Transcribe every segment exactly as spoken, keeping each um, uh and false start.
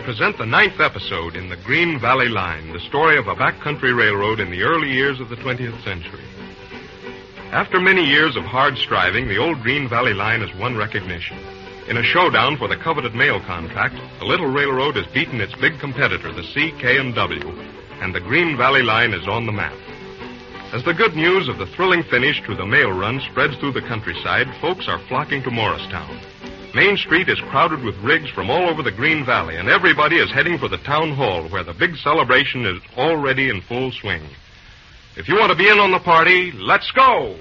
present the ninth episode in the Green Valley Line, the story of a backcountry railroad in the early years of the twentieth century. After many years of hard striving, the old Green Valley Line has won recognition. In a showdown for the coveted mail contract, the little railroad has beaten its big competitor, the C, K, and W, and the Green Valley Line is on the map. As the good news of the thrilling finish to the mail run spreads through the countryside, folks are flocking to Morristown. Main Street is crowded with rigs from all over the Green Valley, and everybody is heading for the town hall, where the big celebration is already in full swing. If you want to be in on the party, let's go!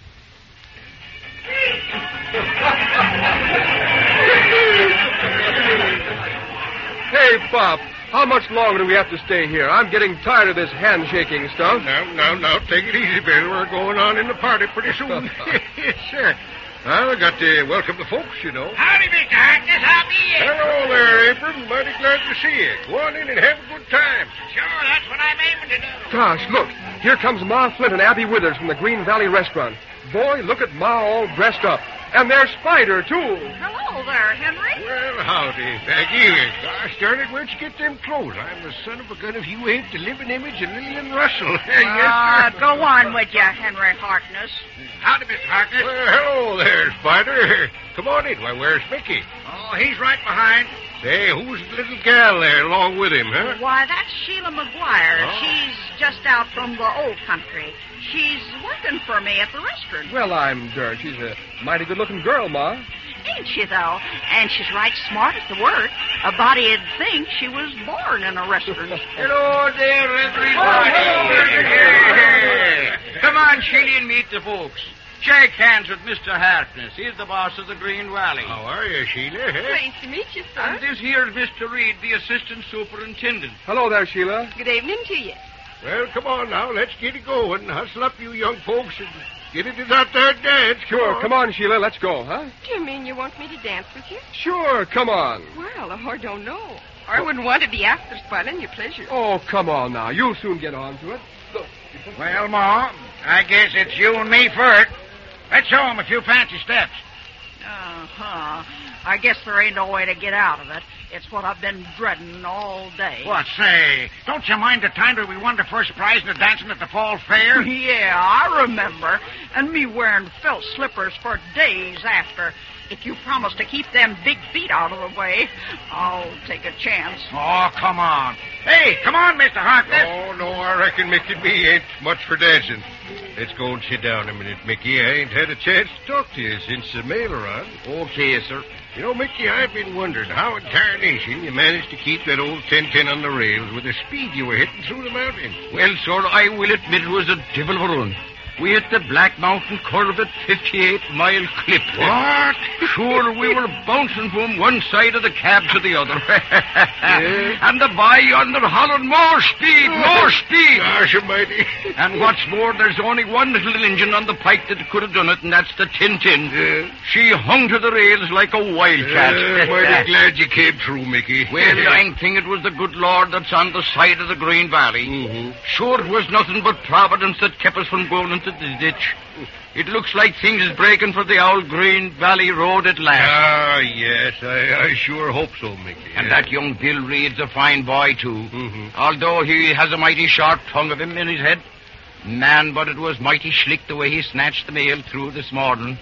Hey, Pop, how much longer do we have to stay here? I'm getting tired of this handshaking stuff. Now, now, now, take it easy, Bill. We're going on in the party pretty soon. Yes, sir. Well, we got to welcome the folks, you know. Howdy, Mister Harkness. How be you? Hello there, Abram. Mighty glad to see you. Go on in and have a good time. Sure, that's what I'm aiming to do. Gosh, look. Here comes Ma Flint and Abby Withers from the Green Valley Restaurant. Boy, look at Ma all dressed up. And there's Spider, too. Hello there, Henry. Well, howdy, Peggy. Gosh darn it, where'd you get them clothes? I'm the son of a gun if you ain't the living image of Lillian Russell. Ah, Yes, sir. go on with you, Henry Harkness. Howdy, Mister Harkness. Well, hello there, Spider. Come on in. Why, where's Mickey? Oh, he's right behind. Say, who's the little gal there along with him, huh? Why, that's Sheila McGuire. Oh. She's just out from the old country. She's working for me at the restaurant. Well, I'm darned. She's a mighty good-looking girl, Ma. Ain't she, though? And she's right smart at the work. A body'd think she was born in a restaurant. Hello there, everybody. Oh, hello. Hey, hey. Come on, Sheila, and meet the folks. Shake hands with Mister Harkness. He's the boss of the Green Valley. How are you, Sheila? Huh? Nice to meet you, sir. And this here's Mister Reed, the assistant superintendent. Hello there, Sheila. Good evening to you. Well, come on now. Let's get it going. Hustle up, you young folks, and get into that there dance. Sure, come on, Sheila. Let's go, huh? Do you mean you want me to dance with you? Sure, come on. Well, I don't know. I wouldn't want to be after spoiling your pleasure. Oh, come on now. You'll soon get on to it. Look. Well, Ma, I guess it's you and me first. Let's show 'em a few fancy steps. Uh-huh. I guess there ain't no way to get out of it. It's what I've been dreading all day. What, say, don't you mind the time that we won the first prize in the dancing at the fall fair? Yeah, I remember. And me wearing felt slippers for days after. If you promise to keep them big feet out of the way, I'll take a chance. Oh, come on. Hey, come on, Mister Harkness. Oh, no, I reckon Mickey and me ain't much for dancing. Let's go and sit down a minute, Mickey. I ain't had a chance to talk to you since the mail run. Okay, sir. You know, Mickey, I've been wondering how in tarnation you managed to keep that old ten ten on the rails with the speed you were hitting through the mountains. Well, sir, I will admit it was a devil of a run. We hit the Black Mountain curve at fifty-eight mile clip. What? Sure, we were bouncing from one side of the cab to the other. Yeah. And the boy yonder hollered, more speed, more speed. Gosh almighty. And what's more, there's only one little engine on the pike that could have done it, and that's the ten ten. Yeah. She hung to the rails like a wildcat. Uh, mighty glad you came through, Mickey. Well, I think it was the good Lord that's on the side of the Green Valley. Mm-hmm. Sure, it was nothing but Providence that kept us from going into the ditch. It looks like things is breaking for the old Green Valley Road at last. Ah, yes, I, I sure hope so, Mickey. And that young Bill Reed's a fine boy, too. Mm-hmm. Although he has a mighty sharp tongue of him in his head. Man, but it was mighty slick the way he snatched the mail through this morning.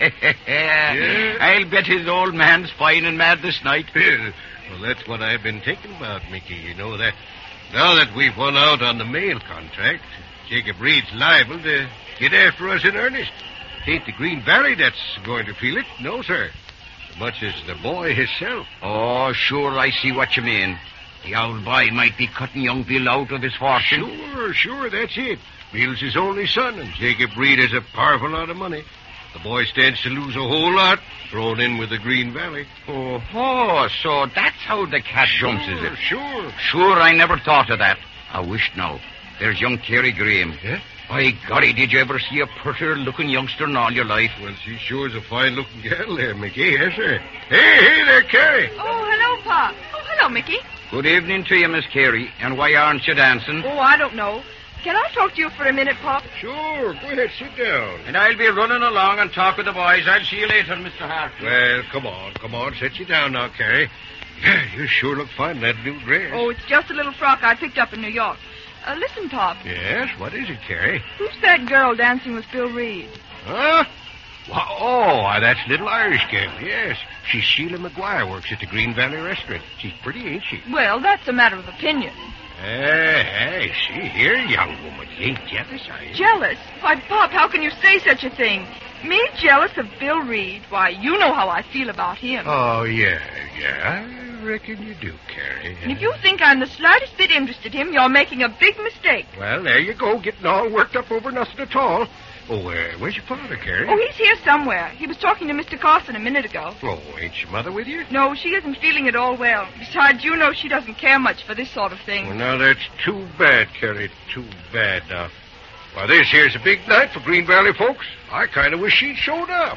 Yeah. I'll bet his old man's fine and mad this night. Well, well, that's what I've been thinking about, Mickey. You know that now that we've won out on the mail contract, Jacob Reed's liable to get after us in earnest. It ain't the Green Valley that's going to feel it. No, sir. As much as the boy himself. Oh, sure, I see what you mean. The old boy might be cutting young Bill out of his fortune. Sure, sure, that's it. Bill's his only son, and Jacob Reed has a powerful lot of money. The boy stands to lose a whole lot thrown in with the Green Valley. Oh, oh, so that's how the cat jumps, is it? Sure. Sure, I never thought of that. I wish now. There's young Carrie Graham. Yeah? By golly, did you ever see a prettier-looking youngster in all your life? Well, she sure is a fine-looking gal there, Mickey. Yes, sir. Hey, hey there, Carrie. Oh, hello, Pa. Oh, hello, Mickey. Good evening to you, Miss Carey. And why aren't you dancing? Oh, I don't know. Can I talk to you for a minute, Pop? Sure. Go ahead, sit down. And I'll be running along and talk with the boys. I'll see you later, Mister Hart. Well, come on, come on. Sit you down now, Carrie. Yeah, you sure look fine in that new dress. Oh, it's just a little frock I picked up in New York. Uh, listen, Pop. Yes, what is it, Carrie? Who's that girl dancing with Bill Reed? Huh? Why, oh, why, that's little Irish girl, yes. She's Sheila McGuire, works at the Green Valley Restaurant. She's pretty, ain't she? Well, that's a matter of opinion. Hey, hey, see here, young woman. You ain't jealous, are you? Jealous? Why, Pop, how can you say such a thing? Me jealous of Bill Reed? Why, you know how I feel about him. Oh, yeah, yeah, I reckon you do, Carrie. And if you think I'm the slightest bit interested in him, you're making a big mistake. Well, there you go, getting all worked up over nothing at all. Oh, uh, where's your father, Carrie? Oh, he's here somewhere. He was talking to Mister Carson a minute ago. Oh, ain't your mother with you? No, she isn't feeling at all well. Besides, you know she doesn't care much for this sort of thing. Well, now, that's too bad, Carrie. Too bad. Now, well, this here's a big night for Green Valley folks. I kind of wish she'd showed up.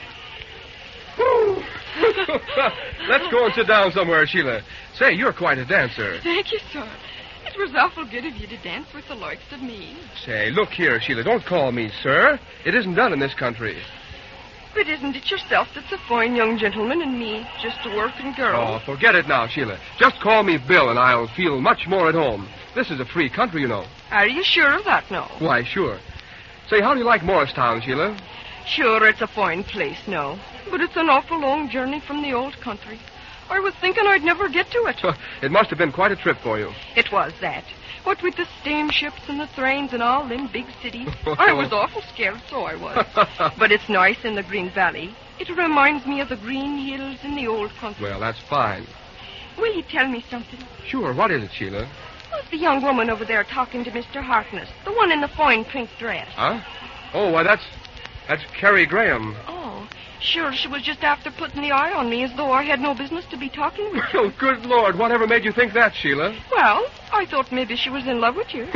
Woo! Let's go and sit down somewhere, Sheila. Say, you're quite a dancer. Thank you, sir. It was awful good of you to dance with the likes of me. Say, look here, Sheila, don't call me sir. It isn't done in this country. But isn't it yourself that's a fine young gentleman and me just a working girl? Oh, forget it now, Sheila. Just call me Bill and I'll feel much more at home. This is a free country, you know. Are you sure of that now? Why, sure. Say, how do you like Morristown, Sheila? Sure, it's a fine place, no. But it's an awful long journey from the old country. I was thinking I'd never get to it. It must have been quite a trip for you. It was that. What with the steamships and the trains and all them big cities. I was awful scared, so I was. But it's nice in the Green Valley. It reminds me of the green hills in the old country. Well, that's fine. Will you tell me something? Sure, what is it, Sheila? Who's the young woman over there talking to Mister Harkness? The one in the fine pink dress. Huh? Oh, why, that's... that's Carrie Graham. Oh, sure, she was just after putting the eye on me as though I had no business to be talking with you. Oh, good Lord, whatever made you think that, Sheila? Well, I thought maybe she was in love with you.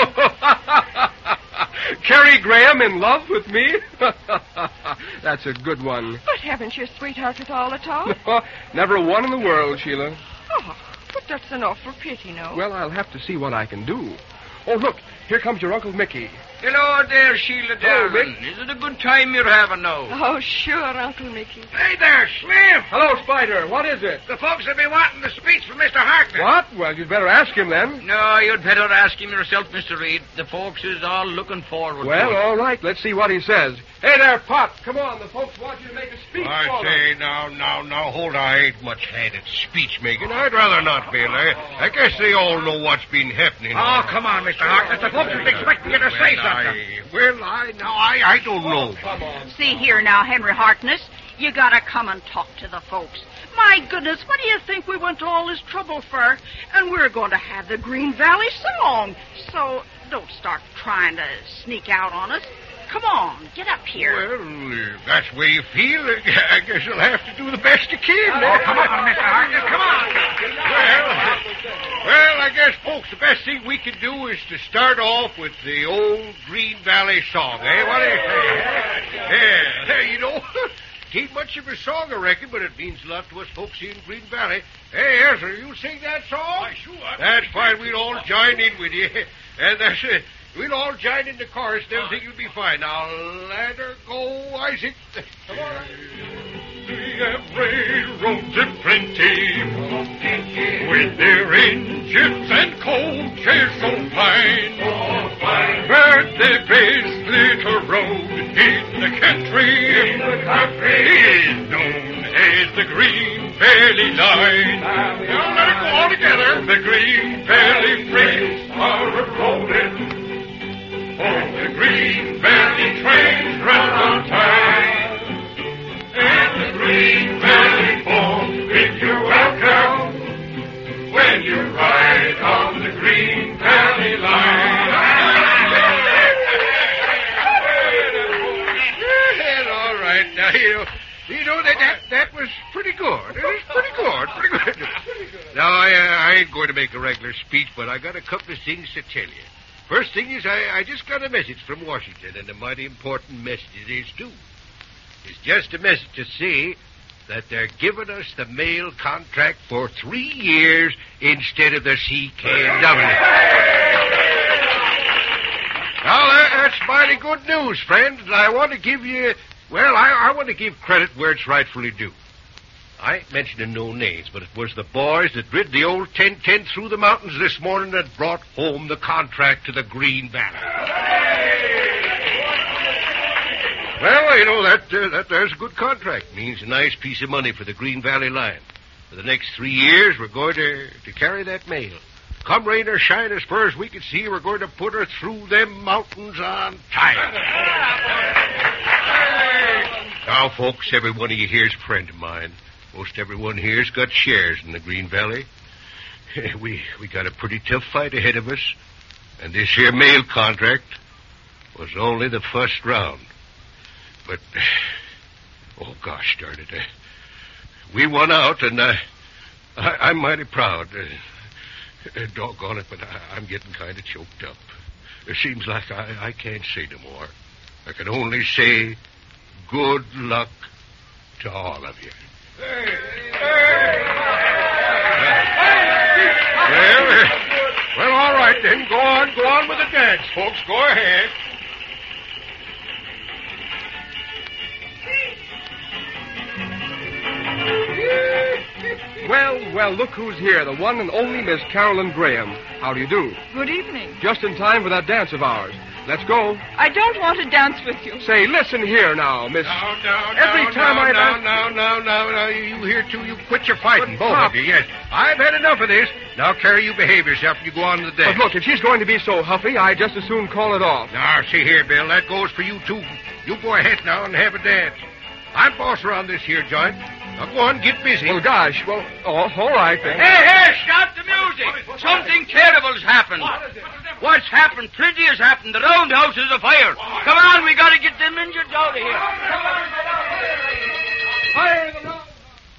Carrie Graham in love with me? That's a good one. But haven't you a sweetheart at all at all? Never one in the world, Sheila. Oh, but that's an awful pity, no? Well, I'll have to see what I can do. Oh, look, here comes your Uncle Mickey. Hello there, Sheila, darling. Mick. Is it a good time you're having now? Oh, sure, Uncle Mickey. Hey there, Slim. Hello, Spider. What is it? The folks have been wanting the speech from Mister Harkness. What? Well, you'd better ask him then. No, you'd better ask him yourself, Mister Reed. The folks is all looking forward Well, to it. all right. Let's see what he says. Hey there, Pop. Come on. The folks want you to make a speech I for say, them. now, now, now, hold on. I ain't much had at speech making. I'd rather not, Bill. I, I guess they all know what's been happening. Oh, come on, Mister Harkness. The folks is expecting you to say Well, something. I, well, I, now, I, I don't know. Come on. See here now, Henry Harkness. You gotta come and talk to the folks. My goodness, what do you think we went to all this trouble for? And we're going to have the Green Valley song. So don't start trying to sneak out on us. Come on, get up here. Well, if that's the way you feel, I guess you'll have to do the best you can. Oh, come on, Mister Harkness, come on. Well, well, I guess, folks, the best thing we can do is to start off with the old Green Valley song, eh? What do you say? Yeah, there you know. It ain't much of a song, I reckon, but it means a lot to us folks here in Green Valley. Hey, Ezra, you sing that song? Why, sure. That's fine. We'll all join in with you. And that's it. We'll all join in the chorus and everything will be fine. Now, let her go, Isaac. Come on. We have railroads in plenty, with their engines and coaches so fine. But the best little road in the country, in the country is known as the Green Valley Line. Now let it go all together. The Green Valley freights are a-rolling. Oh, the Green Valley trains run on time. And the Green Valley folks bid you welcome when you ride on the Green Valley Line. All right, now, you know, you know that, that, that was pretty good. It was pretty good, pretty good. Now, I, uh, I ain't going to make a regular speech, but I got a couple of things to tell you. First thing is, I, I just got a message from Washington, and a mighty important message it is, too. It's just a message to say that they're giving us the mail contract for three years instead of the C K and W. Now, that, that's mighty good news, friends, and I want to give you, well, I, I want to give credit where it's rightfully due. I ain't mentioning no names, but it was the boys that rid the old ten ten through the mountains this morning that brought home the contract to the Green Valley. Well, you know, that, uh, that there's a good contract. Means a nice piece of money for the Green Valley line. For the next three years, we're going to, to carry that mail. Come rain or shine, as far as we can see, we're going to put her through them mountains on time. Now, folks, every one of you here's a friend of mine. Most everyone here's got shares in the Green Valley. We we got a pretty tough fight ahead of us, and this here mail contract was only the first round. But, oh, gosh darn it, uh, we won out, and uh, I, I'm mighty proud. Uh, uh, doggone it, but I, I'm getting kind of choked up. It seems like I, I can't say no more. I can only say good luck to all of you. Hey, hey. Well, uh, well, all right, then. Go on, go on with the dance, folks. Go ahead. Well, well, look who's here. The one and only Miss Carolyn Graham. How do you do? Good evening. Just in time for that dance of ours. Let's go. I don't want to dance with you. Say, listen here now, Miss... No, no, Every no, time no, I've no, asked- no, no, no, no, you here, too. You quit your fighting, But, both Pop- of you, yes. I've had enough of this. Now, Carrie, you behave yourself and you go on to the But dance. look, if she's going to be so huffy, I'd just as soon call it off. Now, see here, Bill, that goes for you, too. You go ahead now and have a dance. I'm boss around this here joint. Now, go on, get busy. Well, gosh, well, oh, all right then. Hey, hey, stop the music. Something terrible's happened. What's happened? Plenty has happened. The roundhouse is afire. Come on, we got to get them injured out of here. Fire the round-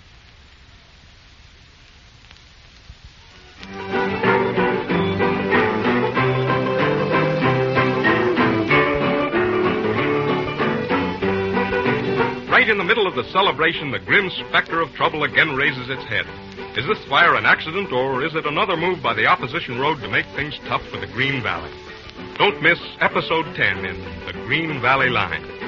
Right in the middle of the celebration, the grim specter of trouble again raises its head. Is this fire an accident, or is it another move by the opposition road to make things tough for the Green Valley? Don't miss Episode ten in The Green Valley Line.